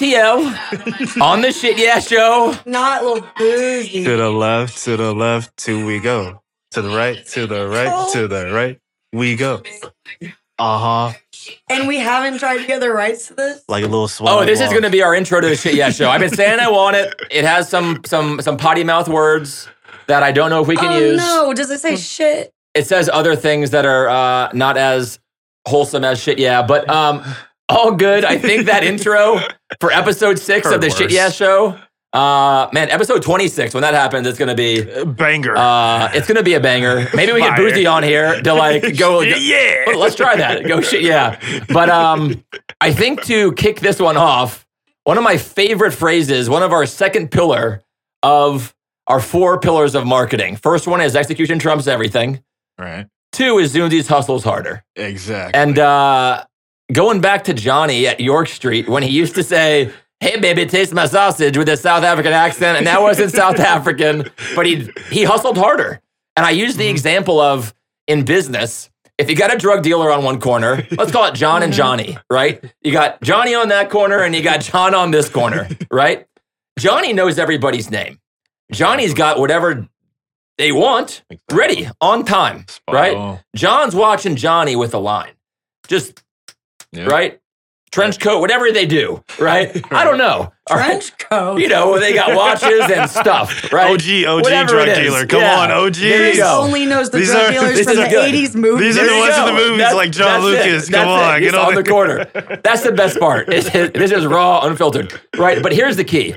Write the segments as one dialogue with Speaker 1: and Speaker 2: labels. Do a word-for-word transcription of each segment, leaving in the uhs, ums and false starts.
Speaker 1: T L on the Shit Yeah Show.
Speaker 2: Not Lil Boozy.
Speaker 3: To the left, to the left, till we go. To the right, to the right, to the right, we go. Uh-huh.
Speaker 2: And we haven't tried to get the rights to this?
Speaker 3: Like a little swag
Speaker 1: Oh, this is
Speaker 3: walk.
Speaker 1: going to be our intro to the Shit Yeah Show. I've been saying I want it. It has some some some potty mouth words that I don't know if we can
Speaker 2: oh,
Speaker 1: use.
Speaker 2: no. Does it say shit?
Speaker 1: It says other things that are uh, not as wholesome as Shit Yeah, but um, all good. I think that intro for episode six
Speaker 3: Heard
Speaker 1: of the
Speaker 3: worse.
Speaker 1: Shit Yeah Show, uh, man, episode twenty-six, when that happens, it's going to be...
Speaker 3: Banger.
Speaker 1: Uh, it's going to be a banger. Maybe we get
Speaker 3: Fire.
Speaker 1: Boozy on here to like go...
Speaker 3: Shit yeah.
Speaker 1: Well, let's try that. Go Shit Yeah. But um, I think to kick this one off, one of my favorite phrases, one of our second pillar of our four pillars of marketing. First one is execution trumps everything.
Speaker 3: Right.
Speaker 1: Two is Zoonsies hustles harder.
Speaker 3: Exactly.
Speaker 1: And uh, going back to Johnny at York Street when he used to say, "Hey baby, taste my sausage," with a South African accent, and that wasn't South African, but he he hustled harder. And I use the
Speaker 3: Mm-hmm.
Speaker 1: example of in business, if you got a drug dealer on one corner, let's call it John and Johnny, right? You got Johnny on that corner and you got John on this corner, right? Johnny knows everybody's name. Johnny's got whatever they want ready on time,
Speaker 3: Spot
Speaker 1: right?
Speaker 3: on.
Speaker 1: John's watching Johnny with a line. Just,
Speaker 3: Yeah.
Speaker 1: right? Trench coat, whatever they do, right? I don't know. All right?
Speaker 2: Trench coat.
Speaker 1: You know, they got watches and stuff, right?
Speaker 3: O G, O G
Speaker 1: Whatever
Speaker 3: drug
Speaker 1: it is.
Speaker 3: dealer. Come
Speaker 1: Yeah.
Speaker 3: on, O Gs.
Speaker 1: There you
Speaker 2: Chris
Speaker 1: go.
Speaker 2: only knows the
Speaker 3: These
Speaker 2: drug
Speaker 3: are-
Speaker 2: dealers
Speaker 1: this
Speaker 2: from
Speaker 1: is
Speaker 2: the
Speaker 1: good.
Speaker 2: eighties movies.
Speaker 3: These are the
Speaker 1: There you
Speaker 3: ones in the
Speaker 1: go.
Speaker 3: movies
Speaker 1: That's-
Speaker 3: like John
Speaker 1: that's it.
Speaker 3: Lucas.
Speaker 1: That's
Speaker 3: Come on,
Speaker 1: it.
Speaker 3: get
Speaker 1: He's
Speaker 3: on
Speaker 1: on the
Speaker 3: the-
Speaker 1: corner. That's the best part. It's, this is raw, unfiltered, right? But here's the key: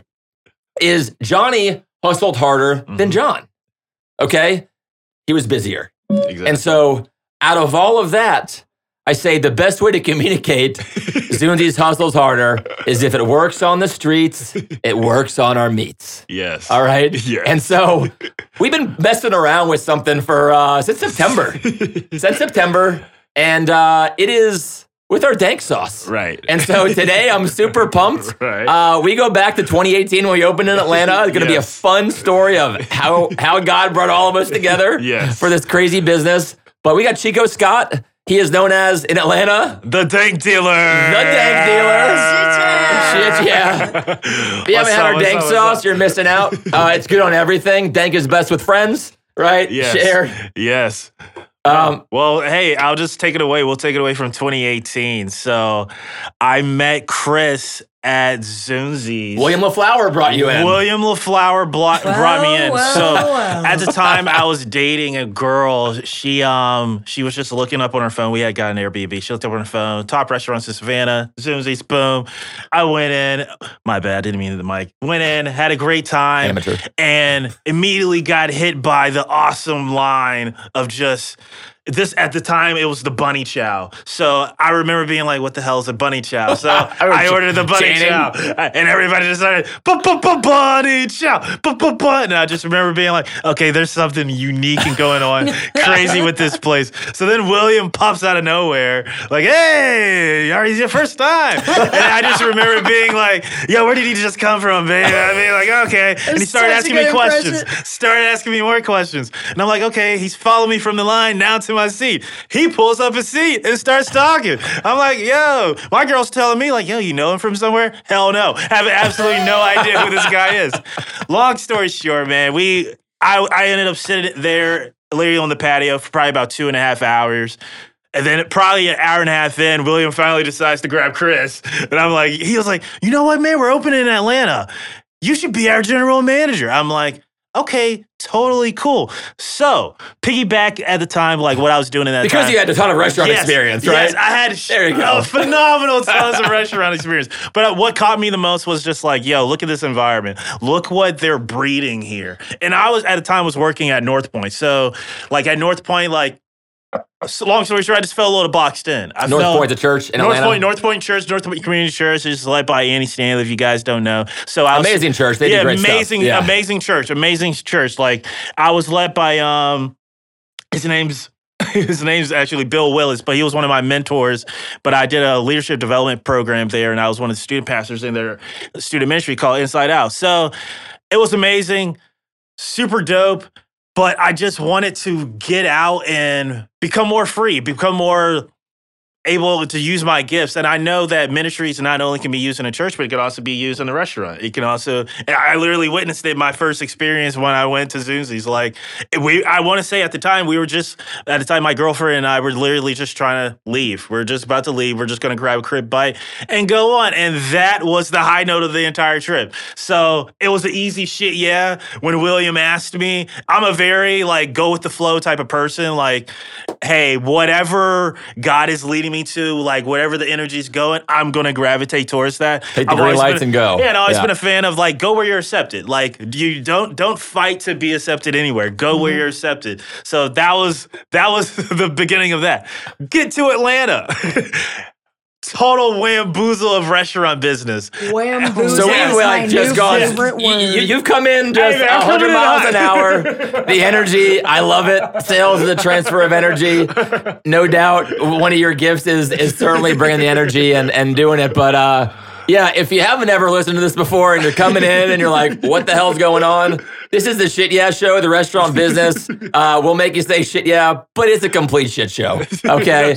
Speaker 1: is Johnny hustled harder
Speaker 3: Mm-hmm.
Speaker 1: than John? Okay, he was busier,
Speaker 3: Exactly.
Speaker 1: and so out of all of that, I say the best way to communicate Zoonsies hustles harder is if it works on the streets, it works on our meats.
Speaker 3: yes.
Speaker 1: All right.
Speaker 3: Yes.
Speaker 1: And so we've been messing around with something for uh, since September. since September. And uh, it is with our dank sauce.
Speaker 3: Right.
Speaker 1: And so today I'm super pumped.
Speaker 3: Right.
Speaker 1: Uh, we go back to twenty eighteen when we opened in Atlanta. It's going to be a
Speaker 3: Yes.
Speaker 1: fun story of how, how God brought all of us together
Speaker 3: Yes.
Speaker 1: for this crazy business. But we got Chico Scott. He is known as, in Atlanta,
Speaker 3: The dank dealer.
Speaker 1: the dank dealer. Shit, yeah. If you
Speaker 3: What's
Speaker 1: haven't had
Speaker 3: up,
Speaker 1: our
Speaker 3: what's
Speaker 1: dank
Speaker 3: up, what's
Speaker 1: sauce,
Speaker 3: up?
Speaker 1: you're missing out. Uh, it's good on everything. Dank is best with friends, right?
Speaker 3: Yes.
Speaker 1: Share.
Speaker 3: Yes.
Speaker 1: Um,
Speaker 3: Well, hey, I'll just take it away. We'll take it away from twenty eighteen. So I met Chris at Zoonsies.
Speaker 1: William LaFleur brought you in.
Speaker 3: William LaFleur blo- brought me in.
Speaker 2: well,
Speaker 3: so
Speaker 2: well.
Speaker 3: at the time, I was dating a girl. She um she was just looking up on her phone. We had got an Airbnb. She looked up on her phone. Top restaurants in Savannah. Zoonsies. Boom. I went in. My bad. I didn't mean the mic. Went in. Had a great time.
Speaker 1: Amateur.
Speaker 3: And immediately got hit by the awesome line of just. This at the time it was the bunny chow, so I remember being like, "What the hell is a bunny chow?" So I ordered the bunny
Speaker 1: Channing.
Speaker 3: chow, and everybody just started bunny chow, and I just remember being like, "Okay, there's something unique and going on, crazy with this place." So then William pops out of nowhere, like, "Hey, are you your first time?" And I just remember being like, "Yo, where did he just come from, baby?" I mean, like, okay, and he started
Speaker 2: such a
Speaker 3: asking me
Speaker 2: good
Speaker 3: questions,
Speaker 2: impression.
Speaker 3: started asking me more questions, and I'm like, "Okay, he's following me from the line now to my seat." He pulls up his seat and starts talking. I'm like, yo, my girl's telling me, like, yo, you know him from somewhere? Hell no. Have absolutely no idea who this guy is. Long story short, man, we I, I ended up sitting there literally on the patio for probably about two and a half hours. And then probably an hour and a half in, William finally decides to grab Chris. And I'm like, he was like, you know what, man, we're opening in Atlanta. You should be our general manager. I'm like, okay, totally cool. So, piggyback at the time, like what I was doing in that
Speaker 1: because
Speaker 3: time.
Speaker 1: you had a ton of restaurant
Speaker 3: Yes,
Speaker 1: experience, right?
Speaker 3: Yes, I had
Speaker 1: There you go.
Speaker 3: a phenomenal tons of restaurant experience. But what caught me the most was just like, yo, look at this environment. Look what they're breeding here. And I was, at the time, was working at North Point. So, like at North Point, like, so long story short, I just felt a little boxed in. I
Speaker 1: North
Speaker 3: felt,
Speaker 1: Point, the church in
Speaker 3: North
Speaker 1: Atlanta.
Speaker 3: Point, North Point Church, North Point Community Church is led by Annie Stanley, if you guys don't know. So I was,
Speaker 1: Amazing church. They do
Speaker 3: yeah,
Speaker 1: great stuff.
Speaker 3: amazing,
Speaker 1: Yeah.
Speaker 3: amazing church, amazing church. Like I was led by um, his name's his name's actually Bill Willis, but he was one of my mentors. But I did a leadership development program there, and I was one of the student pastors in their student ministry called Inside Out. So it was amazing, super dope. But I just wanted to get out and become more free, become more able to use my gifts. And I know that ministries not only can be used in a church, but it can also be used in a restaurant. It can also, I literally witnessed it my first experience when I went to Zunzi's. Like, we, I want to say at the time, we were just, at the time, my girlfriend and I were literally just trying to leave. We're just about to leave. We're just going to grab a crib bite and go on. And that was the high note of the entire trip. So it was an easy shit, yeah. When William asked me, I'm a very, like, go with the flow type of person. Like, hey, whatever God is leading me to, like whatever the energy's going, I'm gonna gravitate towards that.
Speaker 1: Take the
Speaker 3: I've
Speaker 1: green lights
Speaker 3: been,
Speaker 1: and go.
Speaker 3: Yeah, and I've always
Speaker 1: Yeah.
Speaker 3: been a fan of like go where you're accepted. Like you don't don't fight to be accepted anywhere. Go where you're accepted. So that was that was the beginning of that. Get to Atlanta. Total whamboozle of restaurant business.
Speaker 2: Whamboozle.
Speaker 1: So we've
Speaker 2: is
Speaker 1: like
Speaker 2: my
Speaker 1: just
Speaker 2: new
Speaker 1: gone.
Speaker 2: favorite
Speaker 1: You,
Speaker 2: word.
Speaker 1: you, you've come in just
Speaker 3: Hey, man, I'm
Speaker 1: one hundred
Speaker 3: coming in
Speaker 1: miles
Speaker 3: hot.
Speaker 1: an hour. The energy, I love it. Sales is a transfer of energy. No doubt, one of your gifts is is certainly bringing the energy and and doing it. But uh, yeah, if you haven't ever listened to this before and you're coming in and you're like, what the hell's going on? This is the Shit Yeah Show, the restaurant business. Uh, we'll make you say shit yeah, but it's a complete shit show. Okay.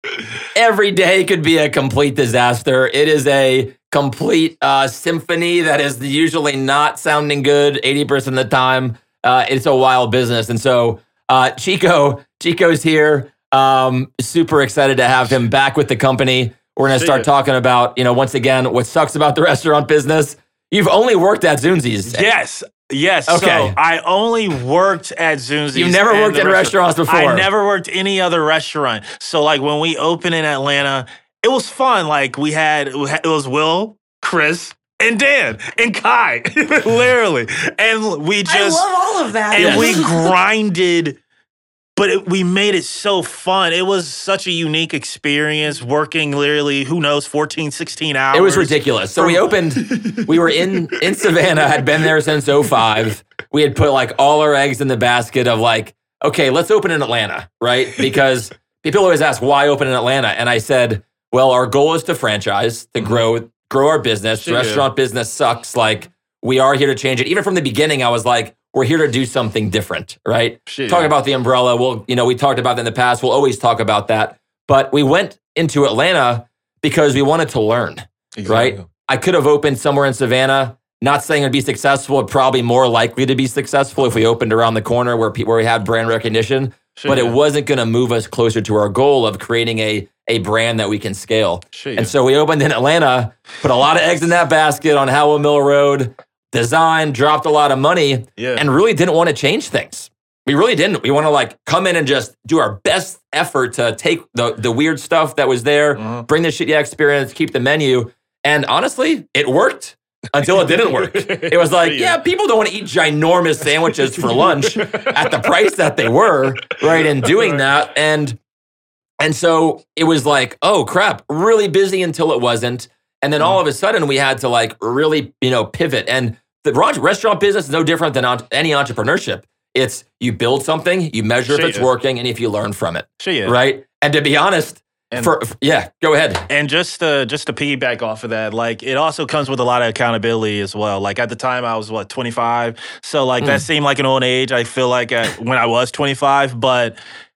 Speaker 1: Every day could be a complete disaster. It is a complete uh, symphony that is usually not sounding good eighty percent of the time. Uh, it's a wild business. And so uh, Chico, Chico's here. Um, super excited to have him back with the company. We're going to start talking about, you know, once again, what sucks about the restaurant business. You've only worked at Zunzi's.
Speaker 3: Yes. Yes.
Speaker 1: Okay.
Speaker 3: So I only worked at Zunzi's.
Speaker 1: You've never
Speaker 3: and
Speaker 1: worked
Speaker 3: the
Speaker 1: in restaurants before.
Speaker 3: I never worked any other restaurant. So like when we opened in Atlanta, it was fun. Like we had, it was Will, Chris, and Dan, and Kai, literally. And we just,
Speaker 2: I love all of that.
Speaker 3: and
Speaker 1: Yes.
Speaker 3: we grinded, but it, we made it so fun. It was such a unique experience working literally, who knows, fourteen, sixteen hours.
Speaker 1: It was ridiculous. So we opened, we were in, in Savannah, had been there since oh five. We had put like all our eggs in the basket of like, okay, let's open in Atlanta, right? Because people always ask, why open in Atlanta? And I said, well, our goal is to franchise, to grow, grow our business.
Speaker 3: Sure.
Speaker 1: Restaurant business sucks. Like we are here to change it. Even from the beginning, I was like, we're here to do something different, right?
Speaker 3: Sure.
Speaker 1: Talk about the umbrella. Well, you know, we talked about that in the past. We'll always talk about that. But we went into Atlanta because we wanted to learn, right? I could have opened somewhere in Savannah. Not saying it'd be successful. It'd probably more likely to be successful if we opened around the corner where pe- where we had brand recognition.
Speaker 3: Sure,
Speaker 1: but
Speaker 3: yeah.
Speaker 1: it wasn't going to move us closer to our goal of creating a a brand that we can scale.
Speaker 3: Sure,
Speaker 1: And
Speaker 3: yeah.
Speaker 1: so we opened in Atlanta, put a lot of eggs in that basket on Howell Mill Road, designed, dropped a lot of money,
Speaker 3: Yeah.
Speaker 1: and really didn't want to change things. We really didn't. We want to like come in and just do our best effort to take the the weird stuff that was there,
Speaker 3: Uh-huh.
Speaker 1: bring the shit yeah experience, keep the menu. And honestly, it worked until it didn't work. It was like, yeah, people don't want to eat ginormous sandwiches for lunch at the price that they were, right? And doing that. And and so it was like, oh crap, really busy until it wasn't. And then all of a sudden we had to like really, you know, pivot. And the restaurant business is no different than any entrepreneurship. It's you build something, you measure
Speaker 3: Sure,
Speaker 1: if it's
Speaker 3: yeah.
Speaker 1: working, and if you learn from it,
Speaker 3: Sure, yeah.
Speaker 1: right? And to be honest,
Speaker 3: And-
Speaker 1: for yeah, go ahead.
Speaker 3: And just to, just to piggyback off of that, like it also comes with a lot of accountability as well. Like at the time I was what, twenty-five? So like that seemed like an old age. I feel like at, when I was twenty-five, but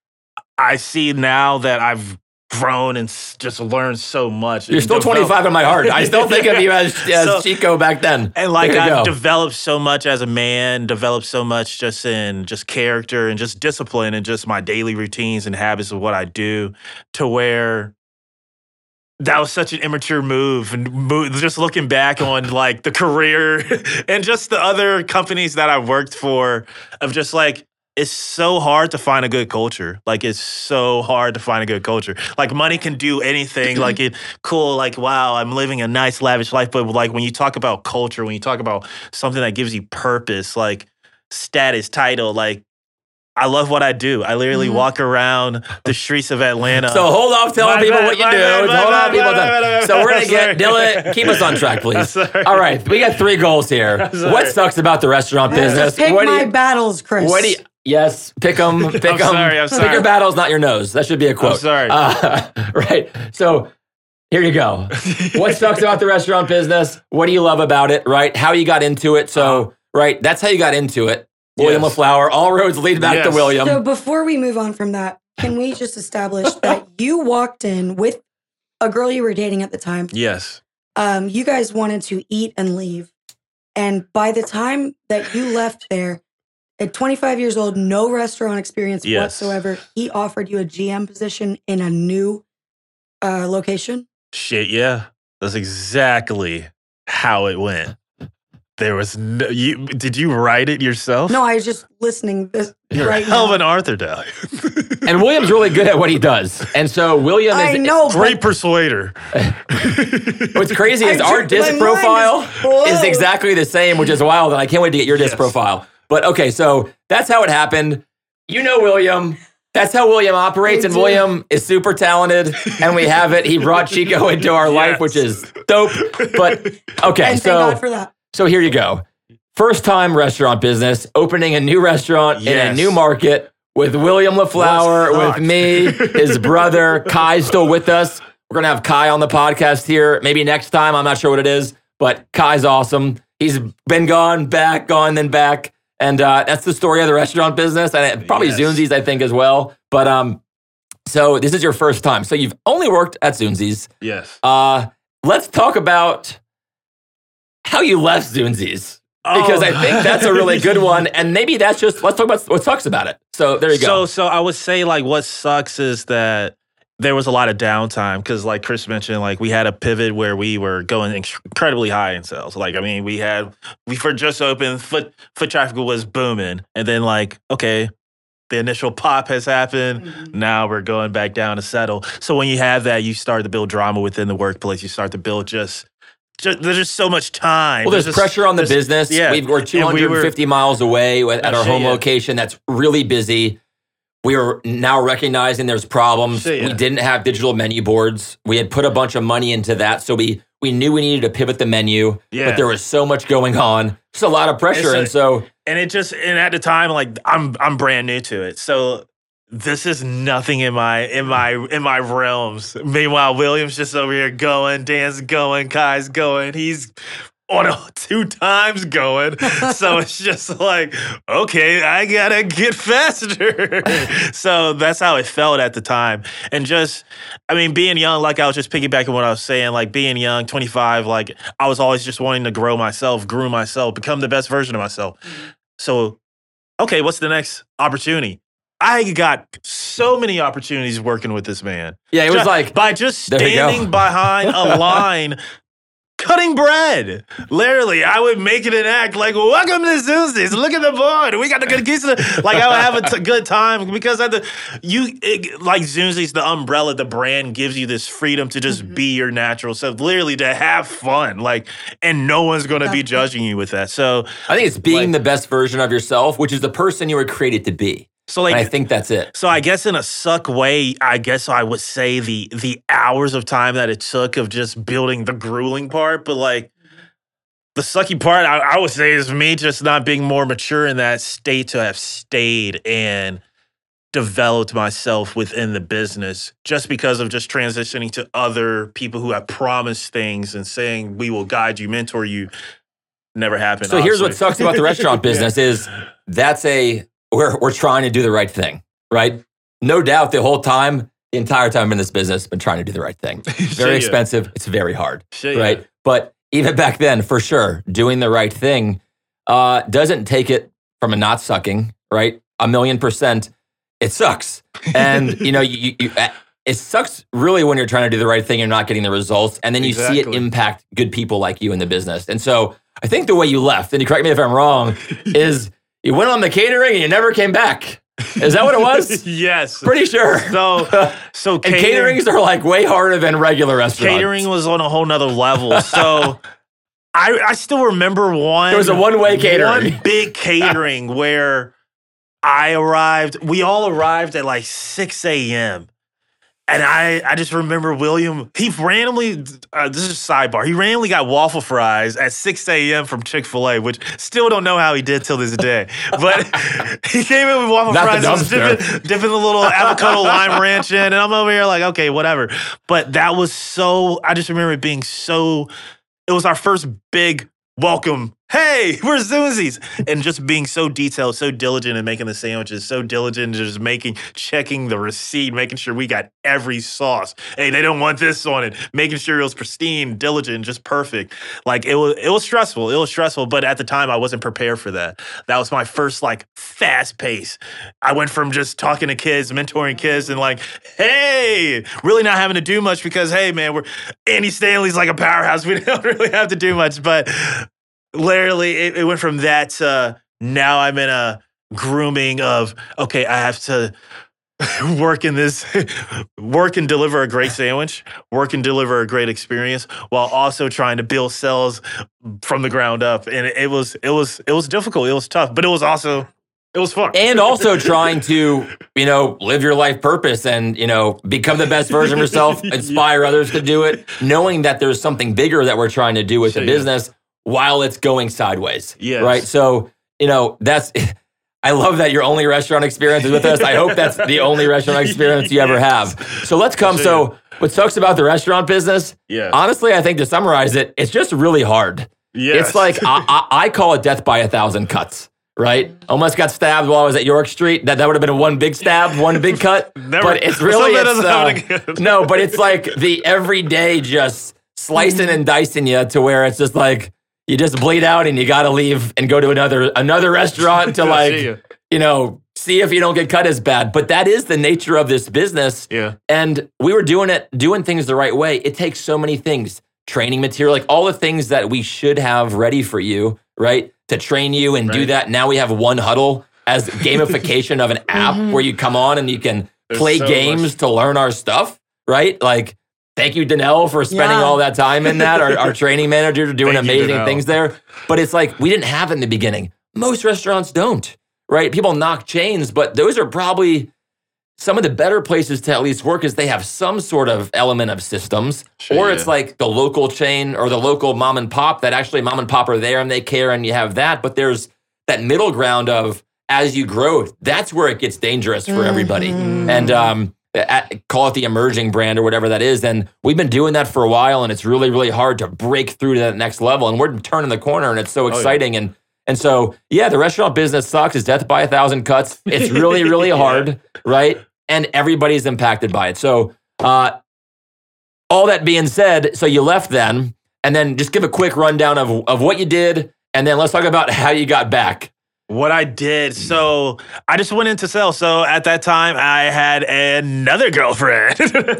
Speaker 3: I see now that I've grown and s- just learned so much.
Speaker 1: You're
Speaker 3: and
Speaker 1: still
Speaker 3: developed-
Speaker 1: twenty-five in my heart. I still think of you as, as
Speaker 3: So-
Speaker 1: Chico back then.
Speaker 3: And like
Speaker 1: There you
Speaker 3: I've
Speaker 1: go.
Speaker 3: developed so much as a man, developed so much just in just character and just discipline and just my daily routines and habits of what I do, to where that was such an immature move. And mo- just looking back on like the career and just the other companies that I worked for, of just like, it's so hard to find a good culture. Like it's so hard to find a good culture. Like money can do anything. Like it cool. Like wow, I'm living a nice lavish life. But like when you talk about culture, when you talk about something that gives you purpose, like status, title, like I love what I do. I literally walk around the streets of Atlanta.
Speaker 1: So hold off telling
Speaker 3: My
Speaker 1: people
Speaker 3: bad,
Speaker 1: what you
Speaker 3: my
Speaker 1: do.
Speaker 3: bad, my
Speaker 1: hold
Speaker 3: bad,
Speaker 1: on, people.
Speaker 3: my bad, my bad.
Speaker 1: So we're gonna
Speaker 3: Sorry.
Speaker 1: get Dylan. Keep us on track, please.
Speaker 3: Sorry.
Speaker 1: All right, we got three goals here.
Speaker 3: Sorry.
Speaker 1: What sucks about the restaurant business?
Speaker 2: Pick
Speaker 1: what do
Speaker 2: my
Speaker 1: you,
Speaker 2: battles, Chris.
Speaker 1: What do you? Yes, pick them. Pick them.
Speaker 3: I'm sorry, I'm
Speaker 1: Pick
Speaker 3: sorry.
Speaker 1: your battles, not your nose. That should be a quote.
Speaker 3: sorry.
Speaker 1: Uh, right. So here you go. What sucks about the restaurant business? What do you love about it? Right. How you got into it? So right, that's how you got into it. William
Speaker 3: Yes.
Speaker 1: LaFleur. All roads lead back to
Speaker 3: Yes.
Speaker 1: William.
Speaker 2: So before we move on from that, can we just establish that you walked in with a girl you were dating at the time?
Speaker 3: Yes.
Speaker 2: Um, you guys wanted to eat and leave. And by the time that you left there, at twenty-five years old, no restaurant experience
Speaker 3: Yes.
Speaker 2: whatsoever, he offered you a G M position in a new uh, location?
Speaker 3: Shit, yeah. That's exactly how it went. There was no, you, did you write it yourself?
Speaker 2: No, I was just listening this
Speaker 3: You're
Speaker 2: right
Speaker 3: a hell of
Speaker 2: now.
Speaker 3: an Arthur Dowd.
Speaker 1: And William's really good at what he does. And so William is
Speaker 2: I know,
Speaker 3: Great
Speaker 2: but
Speaker 3: persuader.
Speaker 1: what's crazy is
Speaker 2: I
Speaker 1: our
Speaker 2: just-
Speaker 1: disc
Speaker 2: my mind
Speaker 1: profile
Speaker 2: is blown.
Speaker 1: is exactly the same, which is wild, and I can't wait to get your disc
Speaker 3: Yes.
Speaker 1: profile. But okay, so that's how it happened. You know William. That's how William operates,
Speaker 2: I
Speaker 1: and
Speaker 2: do.
Speaker 1: William is super talented, and we have it. He brought Chico into our life,
Speaker 3: Yes.
Speaker 1: which is dope. But okay,
Speaker 2: and
Speaker 1: so
Speaker 2: thank God for that.
Speaker 1: so here you go. First time restaurant business, opening a new restaurant in a
Speaker 3: Yes.
Speaker 1: new market with William LaFleur,
Speaker 3: What's
Speaker 1: with me, his brother. Kai's still with us. We're going to have Kai on the podcast here. Maybe next time. I'm not sure what it is, but Kai's awesome. He's been gone, back, gone, then back. And uh, that's the story of the restaurant business. And it- probably
Speaker 3: Yes.
Speaker 1: Zunzi's, I think, as well. But um, so this is your first time. So you've only worked at Zunzi's.
Speaker 3: Yes.
Speaker 1: Uh, let's talk about how you left Zunzi's. Because
Speaker 3: Oh.
Speaker 1: I think that's a really good one. And maybe that's just, let's talk about what sucks about it. So there you
Speaker 3: So,
Speaker 1: go.
Speaker 3: so I would say like what sucks is that there was a lot of downtime because, like Chris mentioned, like we had a pivot where we were going inc- incredibly high in sales. Like, I mean, we had we were just open, foot foot traffic was booming, and then like, okay, the initial pop has happened.
Speaker 2: Mm-hmm.
Speaker 3: Now we're going back down to settle. So when you have that, you start to build drama within the workplace. You start to build just. just there's just so much time.
Speaker 1: Well, there's
Speaker 3: just-
Speaker 1: pressure on the
Speaker 3: there's-
Speaker 1: business.
Speaker 3: yeah.
Speaker 1: We've, we're
Speaker 3: And
Speaker 1: two
Speaker 3: we
Speaker 1: hundred
Speaker 3: were-
Speaker 1: fifty miles away at
Speaker 3: Oh,
Speaker 1: our
Speaker 3: shit,
Speaker 1: home
Speaker 3: yeah.
Speaker 1: location that's really busy. We are now recognizing there's problems.
Speaker 3: Shit, yeah.
Speaker 1: We didn't have digital menu boards. We had put a bunch of money into that. So we we knew we needed to pivot the menu,
Speaker 3: Yeah.
Speaker 1: but there was so much going on. Just a lot of pressure.
Speaker 3: It's a-
Speaker 1: and so
Speaker 3: And it just and at the time, like I'm I'm brand new to it. So this is nothing in my in my in my realms. Meanwhile, William's just over here going, Dan's going, Kai's going, he's on a two times going. So it's just like, okay, I gotta get faster. So that's how it felt at the time. And just I mean, being young, like I was just piggybacking what I was saying, like being young, twenty-five, like I was always just wanting to grow myself, groom myself, become the best version of myself. So, okay, what's the next opportunity? I got so many opportunities working with this man.
Speaker 1: yeah, it was
Speaker 3: Ju-
Speaker 1: like,
Speaker 3: by just
Speaker 1: There you go.
Speaker 3: standing behind a line, cutting bread. Literally, I would make it an act like, "Welcome to Zunzi's. Look at the board. We got the good geese." Like I would have a t- good time because at the you it, like Zunzi's, the umbrella, the brand gives you this freedom to just be your natural self, literally to have fun. Like, and no one's gonna be
Speaker 2: That's-
Speaker 3: judging you with that. So,
Speaker 1: I think it's being
Speaker 3: like-
Speaker 1: the best version of yourself, which is the person you were created to be.
Speaker 3: so
Speaker 1: And I
Speaker 3: like.
Speaker 1: think that's it.
Speaker 3: So I guess in a suck way, I guess I would say the the hours of time that it took of just building the grueling part, but like the sucky part, I, I would say is me just not being more mature in that state to have stayed and developed myself within the business just because of just transitioning to other people who have promised things and saying we will guide you, mentor you. Never happened.
Speaker 1: So here's what
Speaker 3: obviously.
Speaker 1: sucks about the restaurant business is that's a we're we're trying to do the right thing, right? No doubt the whole time, the entire time in this business, been trying to do the right thing. Very
Speaker 3: Shit, yeah.
Speaker 1: expensive. It's very hard,
Speaker 3: Shit, yeah.
Speaker 1: right? But even back then, for sure, doing the right thing uh, doesn't take it from a not sucking, right? A million percent, it sucks, and you know you. you uh, it sucks really when you're trying to do the right thing, you're not getting the results, and then you see it
Speaker 3: Exactly.
Speaker 1: impact good people like you in the business. And so I think the way you left, and you correct me if I'm wrong, is you went on the catering and you never came back. Is that what it was?
Speaker 3: Yes.
Speaker 1: Pretty sure.
Speaker 3: So, so
Speaker 1: And caterings are like way harder than regular restaurants.
Speaker 3: catering was on a whole nother level. So I I still remember one.
Speaker 1: It was a one-way catering.
Speaker 3: One big catering where I arrived. We all arrived at like six a.m. And I, I just remember William, he randomly, uh, this is a sidebar, he randomly got waffle fries at six a.m. from Chick-fil-A, which still don't know how he did till this day. But he came in with waffle
Speaker 1: Not the
Speaker 3: fries, and was
Speaker 1: dumpster.
Speaker 3: dipping, dipping the little avocado lime ranch in, and I'm over here like, okay, whatever. But that was so, I just remember it being so, it was our first big welcome hey, we're Zunzi's. And just being so detailed, so diligent in making the sandwiches, so diligent in just making, checking the receipt, making sure we got every sauce. Hey, they don't want this on it. Making sure it was pristine, diligent, just perfect. Like it was, it was stressful. It was stressful. But at the time, I wasn't prepared for that. That was my first like fast pace. I went from just talking to kids, mentoring kids, and like, hey, really not having to do much because, hey, man, we're Andy Stanley's like a powerhouse. We don't really have to do much, but literally, it, it went from that to now I'm in a grooming of, okay, I have to work in this, work and deliver a great sandwich, work and deliver a great experience while also trying to build sales from the ground up. And it, it was, it was, it was difficult. It was tough, but it was also, it was fun.
Speaker 1: And also trying to, you know, live your life purpose and, you know, become the best version of yourself, inspire others to do it, knowing that there's something bigger that we're trying to do with
Speaker 3: Sure,
Speaker 1: the
Speaker 3: yeah.
Speaker 1: business while it's going sideways.
Speaker 3: Yes.
Speaker 1: Right. So, you know, that's, I love that your only restaurant experience is with us. I hope that's the only restaurant experience you ever have. So let's come.
Speaker 3: Sure.
Speaker 1: So what sucks about the restaurant business,
Speaker 3: Yeah.
Speaker 1: honestly, I think to summarize it, it's just really hard.
Speaker 3: Yes.
Speaker 1: It's like, I, I, I call it death by a thousand cuts. Right? Almost got stabbed while I was at York Street. That that would have been a one big stab, one big cut.
Speaker 3: Never-
Speaker 1: but it's really,
Speaker 3: Something
Speaker 1: it's,
Speaker 3: doesn't
Speaker 1: uh,
Speaker 3: happen again.
Speaker 1: no, but it's like the everyday just slicing and dicing you to where it's just like, you just bleed out and you got to leave and go to another another restaurant to
Speaker 3: See
Speaker 1: like,
Speaker 3: ya.
Speaker 1: you know, see if you don't get cut as bad. But that is the nature of this business.
Speaker 3: Yeah.
Speaker 1: And we were doing it, doing things the right way. It takes so many things, training material, like all the things that we should have ready for you, right? To train you and do
Speaker 3: Right.
Speaker 1: that. Now we have One Huddle as gamification of an app where you come on and you can
Speaker 3: There's
Speaker 1: play
Speaker 3: so
Speaker 1: games
Speaker 3: much.
Speaker 1: to learn our stuff, right? Like, thank you, Danelle, for spending
Speaker 2: Yeah.
Speaker 1: all that time in that. Our, our training manager doing
Speaker 3: Thank you,
Speaker 1: amazing
Speaker 3: Danelle.
Speaker 1: things there. But it's like, we didn't have it in the beginning. Most restaurants don't, right? People knock chains, but those are probably some of the better places to at least work is they have some sort of element of systems.
Speaker 3: Sure,
Speaker 1: or
Speaker 3: yeah.
Speaker 1: it's like the local chain or the local mom and pop that actually mom and pop are there and they care and you have that. But there's that middle ground of as you grow, that's where it gets dangerous for everybody. And um, at, call it the emerging brand or whatever that is. And we've been doing that for a while and it's really, really hard to break through to that next level. And we're turning the corner and it's so exciting.
Speaker 3: yeah.
Speaker 1: And and so, yeah, the restaurant business sucks. It's death by a thousand cuts. It's really, really
Speaker 3: Yeah.
Speaker 1: hard, right? And everybody's impacted by it. So uh, all that being said, so you left then, and then just give a quick rundown of, of what you did, and then let's talk about how you got back.
Speaker 3: What I did, so I just went into sales. So at that time, I had another girlfriend.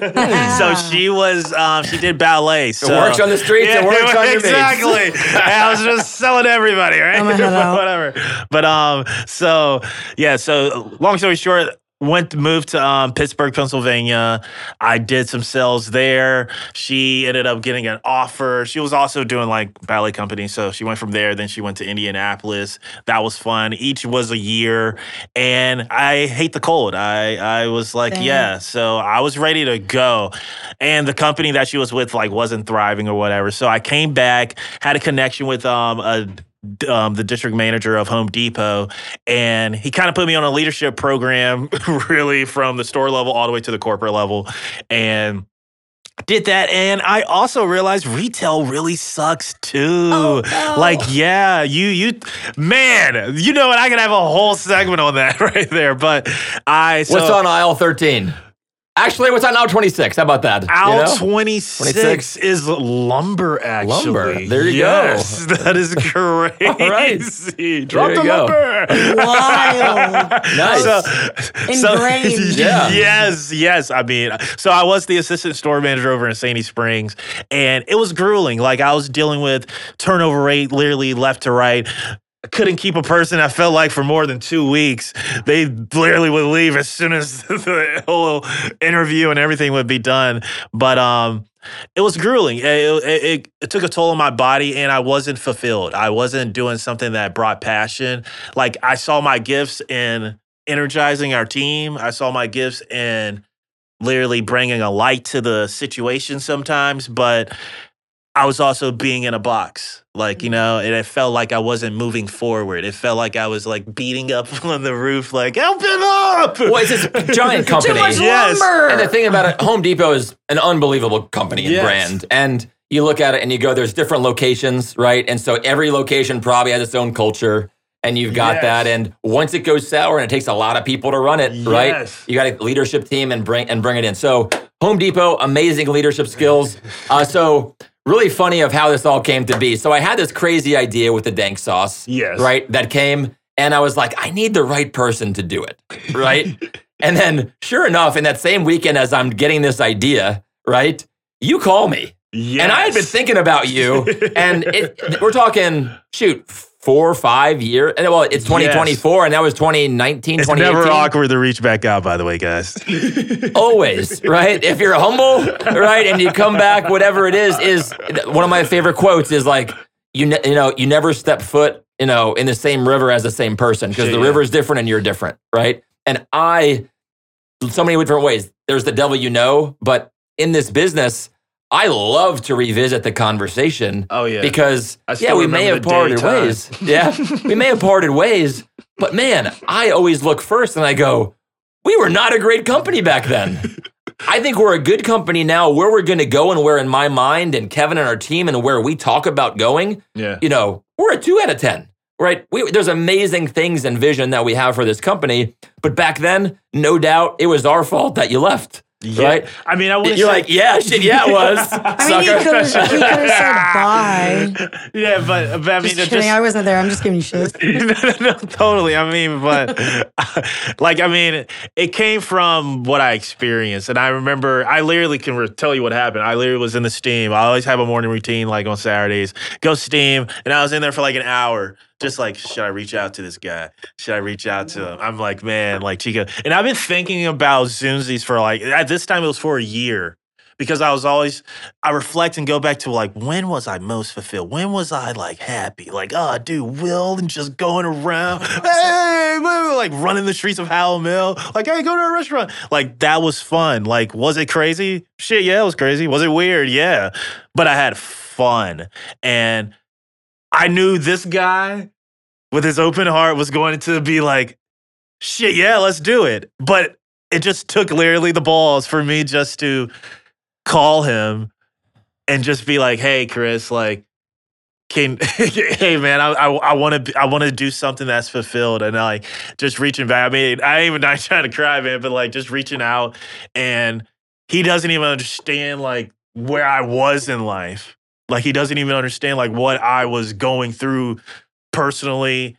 Speaker 3: So she was, um, she did ballet. So
Speaker 1: It works on the streets, it works on your mates.
Speaker 3: exactly. And I was just selling to everybody, right?
Speaker 2: I'm a head out.
Speaker 3: Whatever. But um, so yeah. So long story short. Went moved to um, Pittsburgh, Pennsylvania. I did some sales there. She ended up getting an offer. She was also doing like ballet company, so she went from there. Then she went to Indianapolis. That was fun. Each was a year, and I hate the cold. I I was like,
Speaker 2: Same.
Speaker 3: yeah. So I was ready to go, and the company that she was with like wasn't thriving or whatever. So I came back, had a connection with um a. Um, the district manager of Home Depot, and he kind of put me on a leadership program, really from the store level all the way to the corporate level, and did that. And I also realized retail really sucks too.
Speaker 2: Oh, no.
Speaker 3: Like, yeah, you, you, man, you know what? I could have a whole segment on that right there. But I, so
Speaker 1: What's on aisle thirteen? Actually, what's on aisle twenty-six? How about that? You
Speaker 3: aisle
Speaker 1: know?
Speaker 3: twenty-six,
Speaker 1: twenty-six
Speaker 3: is lumber, actually.
Speaker 1: Lumber. There you go.
Speaker 3: yes, that is crazy.
Speaker 1: All right.
Speaker 3: Drop
Speaker 1: There
Speaker 3: the
Speaker 1: you go.
Speaker 3: lumber.
Speaker 2: Wild.
Speaker 1: Nice.
Speaker 3: So,
Speaker 2: Ingrained.
Speaker 1: Yeah.
Speaker 3: Yes, yes. I mean, so I was the assistant store manager over in Sandy Springs, and it was grueling. Like, I was dealing with turnover rate literally left to right. I couldn't keep a person I felt like for more than two weeks. They literally would leave as soon as the whole interview and everything would be done. But um, it was grueling. It, it, it, it took a toll on my body, and I wasn't fulfilled. I wasn't doing something that brought passion. Like, I saw my gifts in energizing our team. I saw my gifts in literally bringing a light to the situation sometimes, but I was also being in a box, like, you know, and it felt like I wasn't moving forward. It felt like I was like beating up on the roof, like, help him up.
Speaker 1: Well, it's this giant
Speaker 2: Too
Speaker 1: company.
Speaker 2: much
Speaker 3: Yes.
Speaker 2: lumber.
Speaker 1: And the thing about it, Home Depot is an unbelievable company and
Speaker 3: Yes.
Speaker 1: brand. And you look at it and you go, there's different locations, right? And so every location probably has its own culture. And you've got
Speaker 3: Yes.
Speaker 1: that. And once it goes sour, and it takes a lot of people to run it,
Speaker 3: Yes.
Speaker 1: right? You got a leadership team and bring and bring it in. So Home Depot, amazing leadership skills. Uh, so really funny of how this all came to be. So I had this crazy idea with the dank sauce,
Speaker 3: Yes.
Speaker 1: right? That came, and I was like, I need the right person to do it, right? And then sure enough, in that same weekend as I'm getting this idea, right? You call me.
Speaker 3: Yes.
Speaker 1: And I had been thinking about you, and it, we're talking, shoot, four or five years. And well, it's twenty twenty-four, yes. And that was twenty nineteen,
Speaker 3: it's
Speaker 1: twenty eighteen.
Speaker 3: Never awkward to reach back out, by the way, guys.
Speaker 1: Always, right? If you're humble, right, and you come back, whatever it is, is one of my favorite quotes is like, you ne- you know, you never step foot, you know, in the same river as the same person, because the
Speaker 3: yeah.
Speaker 1: river is different and you're different, right? And I, so many different ways. There's the devil you know, but in this business, I love to revisit the conversation.
Speaker 3: Oh, yeah.
Speaker 1: Because, yeah, we may have parted ways. Yeah, we may have parted ways. But, man, I always look first and I go, we were not a great company back then. I think we're a good company now. Where we're going to go and where in my mind and Kevin and our team and where we talk about going,
Speaker 3: yeah.
Speaker 1: you know, we're a two out of ten, right? We, there's amazing things and vision that we have for this company. But back then, no doubt, it was our fault that you left.
Speaker 3: Yeah.
Speaker 1: Right?
Speaker 3: I mean, I would.
Speaker 1: You're like, yeah, shit, yeah, it was.
Speaker 2: I mean, he could have said bye.
Speaker 3: Yeah, but, but I mean,
Speaker 2: just kidding. Just, I wasn't there. I'm just giving you shit.
Speaker 3: no, no, totally. I mean, but like, I mean, it came from what I experienced, and I remember. I literally can re- tell you what happened. I literally was in the steam. I always have a morning routine, like on Saturdays. Go steam, and I was in there for like an hour. Just like, should I reach out to this guy? Should I reach out to him? I'm like, man, like Chico. And I've been thinking about Zunzi's for like, at this time it was for a year. Because I was always, I reflect and go back to like, when was I most fulfilled? When was I like happy? Like, oh, dude, Will and just going around, hey, like running the streets of Howell Mill. Like, hey, go to a restaurant. Like, that was fun. Like, was it crazy? Shit, yeah, it was crazy. Was it weird? Yeah. But I had fun. And I knew this guy with his open heart was going to be like, shit, yeah, let's do it. But it just took literally the balls for me just to call him and just be like, hey, Chris, like, can, hey, man, I I, I want to I want to do something that's fulfilled. And like, just reaching back. I mean, I ain't even not trying to cry, man, but like just reaching out. And he doesn't even understand like where I was in life. Like, he doesn't even understand, like, what I was going through personally.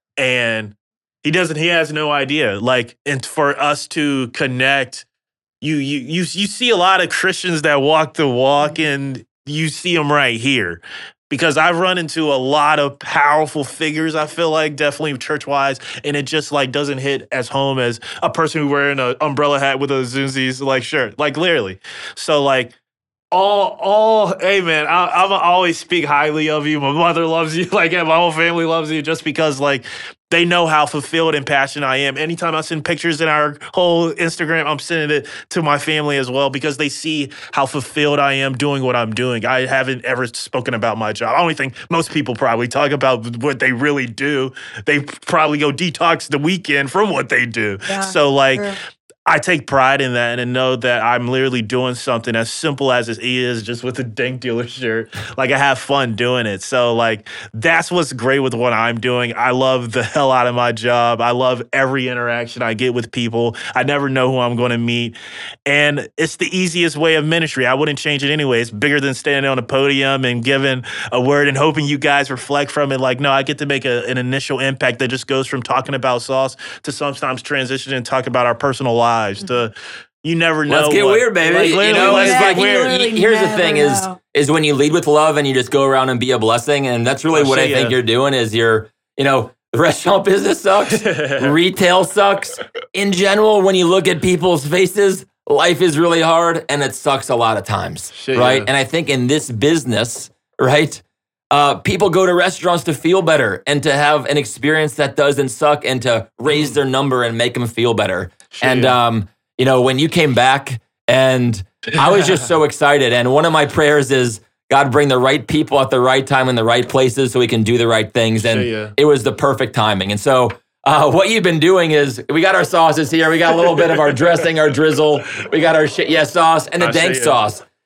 Speaker 3: And he doesn't, he has no idea. Like, and for us to connect, you you you you see a lot of Christians that walk the walk, and you see them right here. Because I've run into a lot of powerful figures, I feel like, definitely church-wise, and it just, like, doesn't hit as home as a person who wearing an umbrella hat with a Zunzi's, like, shirt. Like, literally. So, like, All, all, hey man, I, I'm always speak highly of you. My mother loves you, like, yeah, my whole family loves you, just because, like, they know how fulfilled and passionate I am. Anytime I send pictures in our whole Instagram, I'm sending it to my family as well, because they see how fulfilled I am doing what I'm doing. I haven't ever spoken about my job. I don't think most people probably talk about what they really do. They probably go detox the weekend from what they do. Yeah, so, like, true. I take pride in that and know that I'm literally doing something as simple as it is, just with a Dank Dealer shirt. Like, I have fun doing it. So, like, that's what's great with what I'm doing. I love the hell out of my job. I love every interaction I get with people. I never know who I'm going to meet. And it's the easiest way of ministry. I wouldn't change it anyway. It's bigger than standing on a podium and giving a word and hoping you guys reflect from it. Like, no, I get to make a, an initial impact that just goes from talking about sauce to sometimes transition and talk about our personal lives. To, you never know.
Speaker 1: Let's get
Speaker 3: what,
Speaker 1: weird, baby.
Speaker 3: Like,
Speaker 1: you know,
Speaker 3: it's
Speaker 1: yeah,
Speaker 3: like
Speaker 1: weird.
Speaker 2: Really
Speaker 1: Here's the thing:
Speaker 2: know.
Speaker 1: is is when you lead with love and you just go around and be a blessing, and that's really
Speaker 3: oh,
Speaker 1: what
Speaker 3: shit,
Speaker 1: I think
Speaker 3: yeah.
Speaker 1: you're doing. Is you're, you know, the restaurant business sucks, retail sucks. In general, when you look at people's faces, life is really hard, and it sucks a lot of times,
Speaker 3: shit,
Speaker 1: right?
Speaker 3: Yeah.
Speaker 1: And I think in this business, right. Uh, people go to restaurants to feel better and to have an experience that doesn't suck and to raise their number and make them feel better.
Speaker 3: Shit,
Speaker 1: and,
Speaker 3: yeah.
Speaker 1: um, you know, when you came back, and I was just so excited. And one of my prayers is, God, bring the right people at the right time in the right places so we can do the right things. And
Speaker 3: Shit, yeah.
Speaker 1: it was the perfect timing. And so uh, what you've been doing is, we got our sauces here. We got a little bit of our dressing, our drizzle. We got our shit, yeah, sauce, and the
Speaker 3: I
Speaker 1: dank
Speaker 3: see, yeah.
Speaker 1: sauce.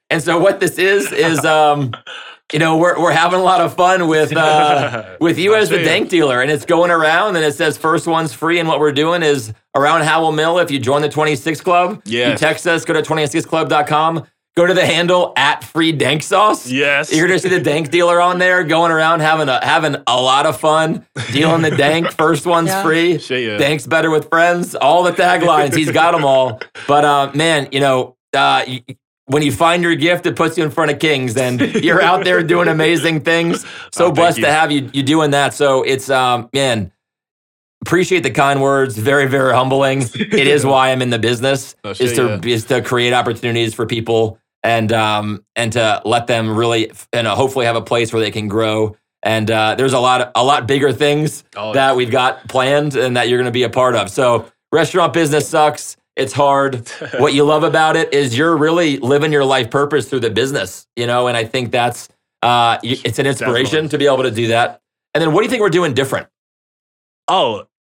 Speaker 1: And so what this is is, um, you know, we're we're having a lot of fun with uh, with you as the dank dealer, and it's going around, and it says first one's free. And what we're doing is around Howell Mill. If you join the twenty-six Club,
Speaker 3: yes.
Speaker 1: you text us. Go to twenty-six club dot com. Go to the handle at free dank sauce.
Speaker 3: Yes,
Speaker 1: you're gonna see the dank dealer on there going around having a having a lot of fun dealing the dank. First one's yeah. free.
Speaker 3: Shit, yeah.
Speaker 1: Dank's better with friends. All the taglines, he's got them all. But uh, man, you know. Uh, you, When you find your gift, it puts you in front of kings, and you're out there doing amazing things. So
Speaker 3: oh,
Speaker 1: blessed
Speaker 3: you.
Speaker 1: to have you you doing that. So it's, um, man, appreciate the kind words. Very, very humbling. It is why I'm in the business,
Speaker 3: oh, shit,
Speaker 1: is to
Speaker 3: yeah.
Speaker 1: is to create opportunities for people and um and to let them really, you know, hopefully have a place where they can grow. And uh, there's a lot of, a lot bigger things oh, that yeah. we've got planned and that you're going to be a part of. So restaurant business sucks. It's hard. What you love about it is you're really living your life purpose through the business, you know, and I think that's, uh, it's an inspiration Definitely. to be able to do that. And then what do you think we're doing different?
Speaker 3: Oh,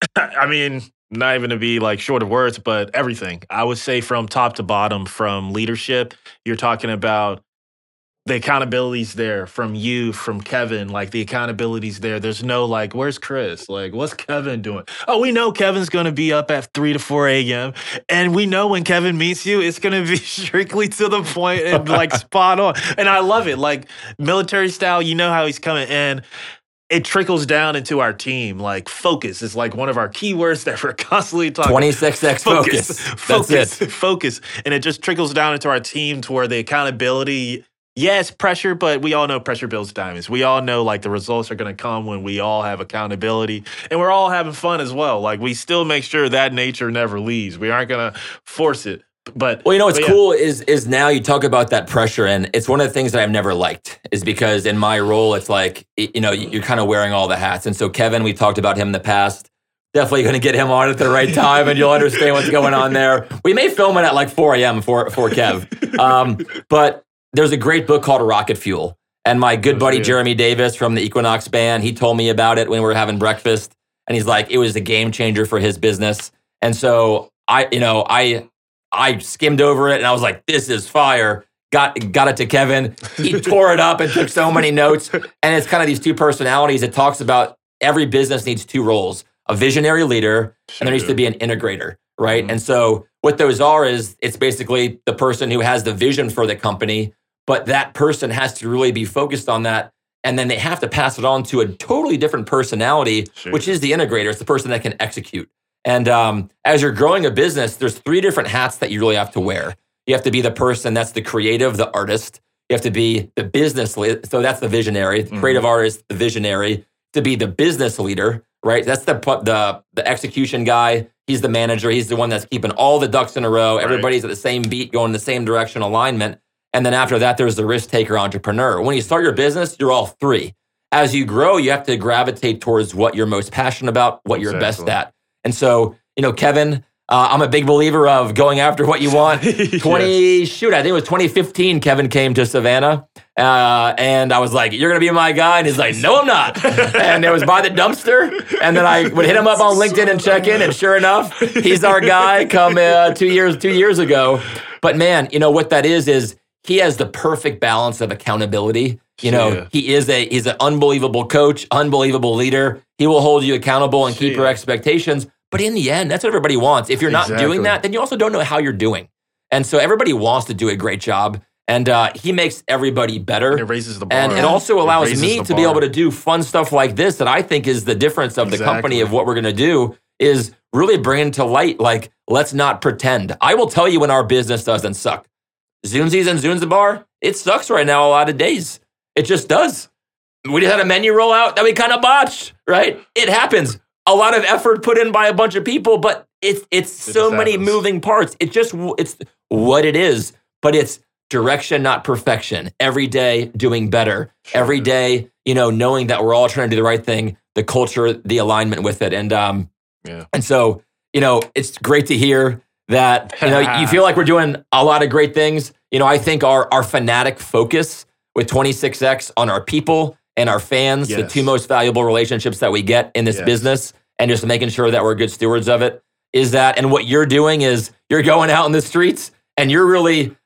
Speaker 3: I mean, not even to be like short of words, but everything. I would say from top to bottom, from leadership, you're talking about the accountability's there from you, from Kevin, like the accountability's there. There's no like, where's Chris? Like, what's Kevin doing? Oh, we know Kevin's going to be up at three to four a.m. And we know when Kevin meets you, it's going to be strictly to the point and like spot on. And I love it. Like military style, you know how he's coming. And it trickles down into our team. Like focus is like one of our keywords that we're constantly talking.
Speaker 1: twenty-six X focus.
Speaker 3: Focus.
Speaker 1: That's it.
Speaker 3: Focus. And it just trickles down into our team to where the accountability, yes, pressure, but we all know pressure builds diamonds. We all know like the results are going to come when we all have accountability and we're all having fun as well. Like we still make sure that nature never leaves. We aren't going to force it. But
Speaker 1: well, you know, what's
Speaker 3: yeah.
Speaker 1: cool is is now you talk about that pressure, and it's one of the things that I've never liked is because in my role, it's like, you know, you're kind of wearing all the hats. And so Kevin, we talked about him in the past. Definitely going to get him on at the right time, and you'll understand what's going on there. We may film it at like four a.m. for for Kev, um, but there's a great book called Rocket Fuel. And my good buddy, Jeremy Davis from the Equinox band, he told me about it when we were having breakfast. And he's like, it was a game changer for his business. And so I, you know, I, I skimmed over it and I was like, this is fire. Got, got it to Kevin. He tore it up and took so many notes. And it's kind of these two personalities. It talks about every business needs two roles, a visionary leader, sure. and there needs to be an integrator, right? Mm-hmm. And so what those are is it's basically the person who has the vision for the company, but that person has to really be focused on that. And then they have to pass it on to a totally different personality, sure. which is the integrator. It's the person that can execute. And um, as you're growing a business, there's three different hats that you really have to wear. You have to be the person that's the creative, the artist. You have to be the business leader. So that's the visionary, the creative mm-hmm. artist, the visionary. To be the business leader, right? That's the the the execution guy. He's the manager. He's the one that's keeping all the ducks in a row. Right. Everybody's at the same beat, going in the same direction, alignment. And then after that, there's the risk taker entrepreneur. When you start your business, you're all three. As you grow, you have to gravitate towards what you're most passionate about, what you're exactly. best at. And so, you know, Kevin, uh, I'm a big believer of going after what you want. twenty yes. shoot, I think it was twenty fifteen. Kevin came to Savannah, uh, and I was like, "You're gonna be my guy," and he's like, "No, I'm not." And it was by the dumpster, and then I would hit him up on LinkedIn and check in, and sure enough, he's our guy. Come uh, two years, two years ago. But man, you know what that is is he has the perfect balance of accountability. You know, yeah. he is a he's an unbelievable coach, unbelievable leader. He will hold you accountable and keep yeah. your expectations. But in the end, that's what everybody wants. If you're not exactly. doing that, then you also don't know how you're doing. And so everybody wants to do a great job. And uh, he makes everybody better.
Speaker 3: And it raises the bar.
Speaker 1: And it also allows
Speaker 3: it
Speaker 1: me to bar. be able to do fun stuff like this that I think is the difference of exactly. the company of what we're going to do is really bringing to light, like, let's not pretend. I will tell you when our business doesn't suck. Zunzi's and Zunzabar, it sucks right now a lot of days. It just does. We just had a menu rollout that we kind of botched, right? It happens. A lot of effort put in by a bunch of people, but it's it's it so many happens. moving parts. It just it's what it is, but it's direction, not perfection. Every day doing better. Sure. Every day, you know, knowing that we're all trying to do the right thing, the culture, the alignment with it, and um, yeah. And so, you know, it's great to hear that. You know, you feel like we're doing a lot of great things. You know, I think our our fanatic focus with twenty-six X on our people and our fans, yes. the two most valuable relationships that we get in this yes. business, and just making sure that we're good stewards of it, is that, and what you're doing is you're going out in the streets and you're really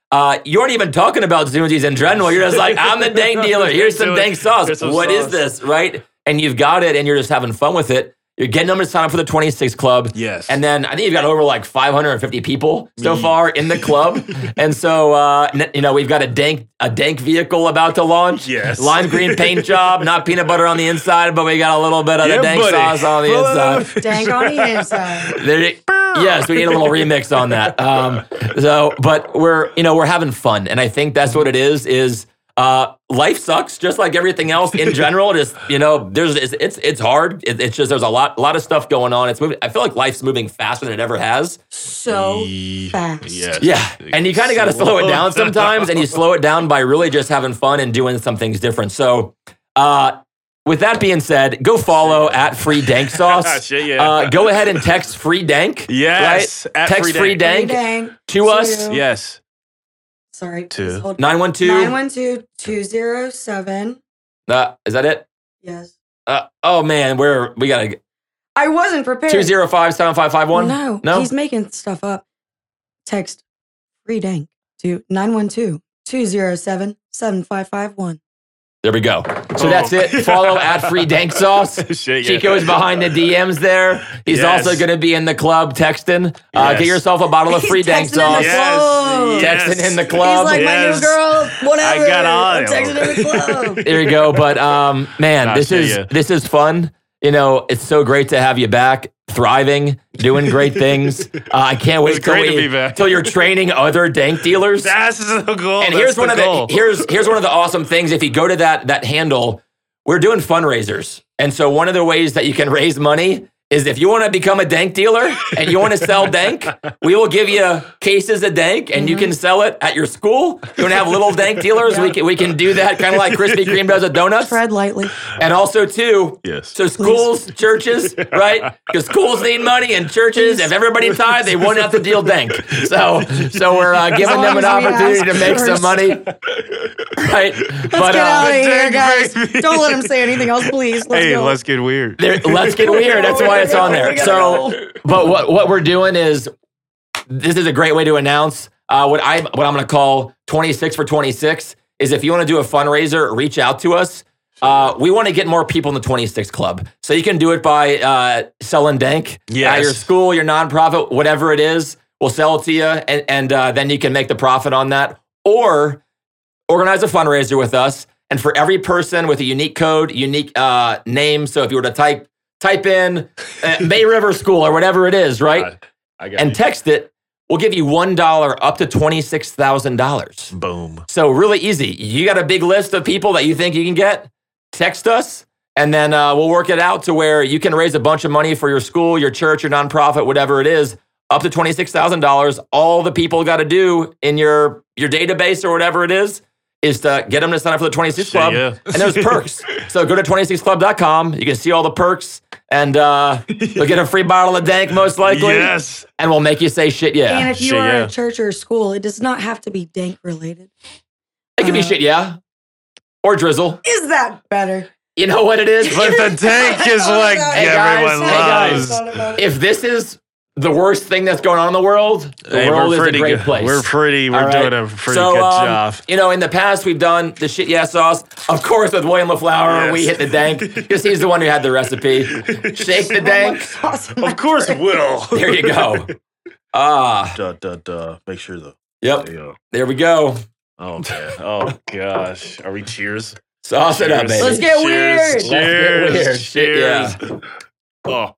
Speaker 1: Uh, you aren't even talking about Zoonsies in general. You're just like, I'm the dank dealer. Here's some dank sauce.
Speaker 3: Here's some
Speaker 1: What is
Speaker 3: sauce.
Speaker 1: this, right? And you've got it, and you're just having fun with it. You're getting them to sign up for the twenty-six Club.
Speaker 3: Yes.
Speaker 1: And then I think you've got over like five hundred fifty people so far in the club. And so, uh, n- you know, we've got a dank a dank vehicle about to launch.
Speaker 3: Yes.
Speaker 1: Lime green paint job, not peanut butter on the inside, but we got a little bit of
Speaker 3: Yeah,
Speaker 1: the dank
Speaker 3: buddy.
Speaker 1: sauce on the inside.
Speaker 2: Dank on the inside.
Speaker 1: There, yes, we need a little remix on that. Um, so, but we're you know we're having fun, and I think that's what it is. Is uh, life sucks, just like everything else in general. Just you know, there's it's it's, it's hard. It, it's just there's a lot a lot of stuff going on. It's moving. I feel like life's moving faster than it ever has.
Speaker 2: So fast.
Speaker 3: Yes.
Speaker 1: Yeah, and you kind of got to slow it down sometimes, and you slow it down by really just having fun and doing some things different. So. Uh, With that being said, go follow at Free Dank Sauce.
Speaker 3: Shit, yeah.
Speaker 1: uh, go ahead and text Free Dank.
Speaker 3: Yes,
Speaker 1: Right?
Speaker 3: at
Speaker 1: Text
Speaker 3: Free
Speaker 1: Free
Speaker 3: Dank.
Speaker 1: Dank,
Speaker 2: Dank
Speaker 1: to us.
Speaker 2: to-
Speaker 3: Yes.
Speaker 2: Sorry.
Speaker 3: Two.
Speaker 2: please hold-
Speaker 1: nine one two.
Speaker 2: nine one two, two zero seven.
Speaker 1: Uh, is that it?
Speaker 2: Yes.
Speaker 1: Uh, oh man, we're we gotta
Speaker 2: I wasn't prepared.
Speaker 1: two zero five seven five five one.
Speaker 2: No,
Speaker 1: no.
Speaker 2: he's making stuff up. Text Free Dank to nine one two, two zero seven, seven five five one.
Speaker 1: There we go. So
Speaker 3: Oh.
Speaker 1: that's it. Follow at Free Dank Sauce.
Speaker 3: Shit, yeah.
Speaker 1: Chico is behind the D Ms there. He's
Speaker 3: Yes.
Speaker 1: also going to be in the club texting. Uh,
Speaker 3: Yes.
Speaker 1: Get yourself a bottle of
Speaker 2: He's
Speaker 1: Free Dank
Speaker 2: texting in the
Speaker 1: Sauce.
Speaker 2: club.
Speaker 3: Yes.
Speaker 1: Texting in the
Speaker 2: He's
Speaker 1: club.
Speaker 2: like
Speaker 3: Yes.
Speaker 2: my new girl, whatever.
Speaker 3: I got all
Speaker 2: I'm
Speaker 3: of
Speaker 2: texting
Speaker 3: them.
Speaker 2: in the club.
Speaker 1: There you go. But um, man,
Speaker 3: Gosh,
Speaker 1: this
Speaker 3: yeah,
Speaker 1: is
Speaker 3: yeah.
Speaker 1: this is fun. You know, it's so great to have you back, thriving, doing great things. Uh, I can't wait
Speaker 3: It's
Speaker 1: till,
Speaker 3: great to
Speaker 1: we-
Speaker 3: be back.
Speaker 1: till you're training other dank dealers.
Speaker 3: That's the goal.
Speaker 1: And
Speaker 3: That's
Speaker 1: here's
Speaker 3: the
Speaker 1: one of
Speaker 3: goal.
Speaker 1: the here's here's one of the awesome things. If you go to that that handle, we're doing fundraisers, and so one of the ways that you can raise money is if you want to become a dank dealer and you want to sell dank, we will give you cases of dank, and you can sell it at your school. You want to have little dank dealers? We can we can do that, kind of like Krispy Kreme does with donuts.
Speaker 2: Tread lightly.
Speaker 1: And also too,
Speaker 3: Yes.
Speaker 1: so schools, churches, right? Because schools need money, and churches, if everybody tied, they wouldn't have to deal dank. So, so we're uh, giving
Speaker 2: long
Speaker 1: them an
Speaker 2: as we
Speaker 1: opportunity
Speaker 2: ask
Speaker 1: to make some
Speaker 2: first.
Speaker 1: money, right?
Speaker 2: Let's
Speaker 1: but
Speaker 2: get out of
Speaker 1: uh,
Speaker 2: here,
Speaker 3: Dank
Speaker 2: guys.
Speaker 3: baby.
Speaker 2: Don't let him say anything else, please. Let's
Speaker 3: Hey,
Speaker 2: go.
Speaker 3: let's get weird.
Speaker 1: there- let's get weird. That's why it's on there.
Speaker 2: We gotta
Speaker 1: So,
Speaker 2: go.
Speaker 1: but what what we're doing is this is a great way to announce uh, what I what I'm going to call twenty-six for twenty-six is if you want to do a fundraiser, reach out to us. Uh, we want to get more people in the twenty-six Club. So you can do it by uh, selling dank at
Speaker 3: Yes.
Speaker 1: your school, your nonprofit, whatever it is. We'll sell it to you, and, and uh, then you can make the profit on that. Or organize a fundraiser with us. And for every person with a unique code, unique uh, name. So if you were to type type in uh, Bay River School or whatever it is, right?
Speaker 3: I got
Speaker 1: And
Speaker 3: you.
Speaker 1: text it, we'll give you one dollar up to twenty-six thousand dollars.
Speaker 3: Boom.
Speaker 1: So really easy. You got a big list of people that you think you can get? Text us, and then uh, we'll work it out to where you can raise a bunch of money for your school, your church, your nonprofit, whatever it is, up to twenty-six thousand dollars. All the people got to do in your, your database or whatever it is, is to get them to sign up for the twenty-six
Speaker 3: Shit,
Speaker 1: Club.
Speaker 3: yeah.
Speaker 1: And there's perks. So go to twenty-six club dot com. You can see all the perks, and uh, you'll get a free bottle of dank most likely.
Speaker 3: Yes.
Speaker 1: And we'll make you say shit yeah.
Speaker 2: And if you
Speaker 3: Shit,
Speaker 2: are
Speaker 3: yeah.
Speaker 2: at a church or a school, it does not have to be dank related.
Speaker 1: It could be
Speaker 2: uh,
Speaker 1: shit yeah. Or drizzle.
Speaker 2: Is that better?
Speaker 1: You know what it is?
Speaker 3: But the tank is like
Speaker 2: Hey,
Speaker 3: everyone
Speaker 1: guys.
Speaker 3: loves.
Speaker 1: If this is the worst thing that's going on in the world, the
Speaker 3: Hey,
Speaker 1: world
Speaker 3: we're
Speaker 1: is a
Speaker 3: pretty
Speaker 1: great
Speaker 3: good.
Speaker 1: place.
Speaker 3: We're pretty. We're
Speaker 1: All right?
Speaker 3: doing a pretty
Speaker 1: so,
Speaker 3: good
Speaker 1: um,
Speaker 3: job.
Speaker 1: You know, in the past, we've done the shit yeah sauce. Of course, with William LaFlower,
Speaker 3: Yes.
Speaker 1: we hit the dank because he's the one who had the recipe. Shake the dank.
Speaker 3: Of course, it will.
Speaker 1: There you go. Ah,
Speaker 3: Duh, duh, duh. Make sure though.
Speaker 1: yep.
Speaker 3: Yeah.
Speaker 1: There we go.
Speaker 3: Okay. Oh gosh. Are we cheers?
Speaker 1: Sauce it up, baby.
Speaker 2: Let's get
Speaker 3: Cheers.
Speaker 2: weird.
Speaker 1: Let's get
Speaker 3: Cheers.
Speaker 1: weird. Shit, yeah.
Speaker 3: Cheers. Oh.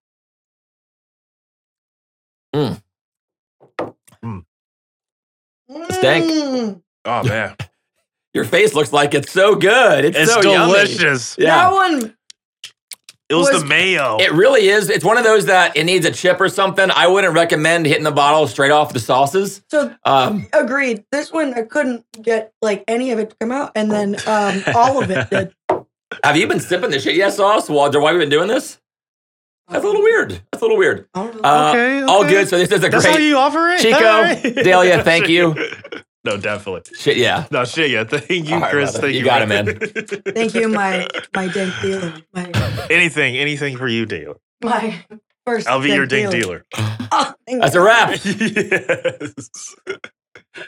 Speaker 1: Stank.
Speaker 2: Mm,
Speaker 3: Oh man.
Speaker 1: Your face looks like it's so good. It's,
Speaker 3: It's
Speaker 1: so yummy.
Speaker 3: delicious.
Speaker 2: That
Speaker 1: Yeah.
Speaker 2: one,
Speaker 3: It was,
Speaker 2: Was-
Speaker 3: the mayo.
Speaker 1: It really is. It's one of those that it needs a chip or something. I wouldn't recommend hitting the bottle straight off the sauces.
Speaker 2: so
Speaker 1: Um,
Speaker 2: agreed. This one, I couldn't get like any of it to come out, and then um, all of it did.
Speaker 1: have you been sipping the shit yeah sauce while while we've been doing this? That's a little weird. That's a little weird.
Speaker 2: I don't know.
Speaker 1: Uh,
Speaker 3: Okay,
Speaker 1: All
Speaker 3: okay.
Speaker 1: good. So this is a
Speaker 3: That's how
Speaker 1: great
Speaker 3: you offer it?
Speaker 1: Chico,
Speaker 3: All right.
Speaker 1: Delia, thank you.
Speaker 3: No, definitely.
Speaker 1: shit yeah.
Speaker 3: No, shit, yeah. Thank you,
Speaker 1: All right,
Speaker 3: Chris.
Speaker 1: brother.
Speaker 3: Thank
Speaker 1: You
Speaker 3: you.
Speaker 1: got it,
Speaker 3: man.
Speaker 2: Thank you, my my dank dealer. My
Speaker 3: anything, anything for you, dealer.
Speaker 2: my first.
Speaker 3: I'll be your
Speaker 2: dank
Speaker 3: dink dealer.
Speaker 2: Oh, thank
Speaker 1: That's
Speaker 2: you.
Speaker 1: a wrap.
Speaker 3: Yes.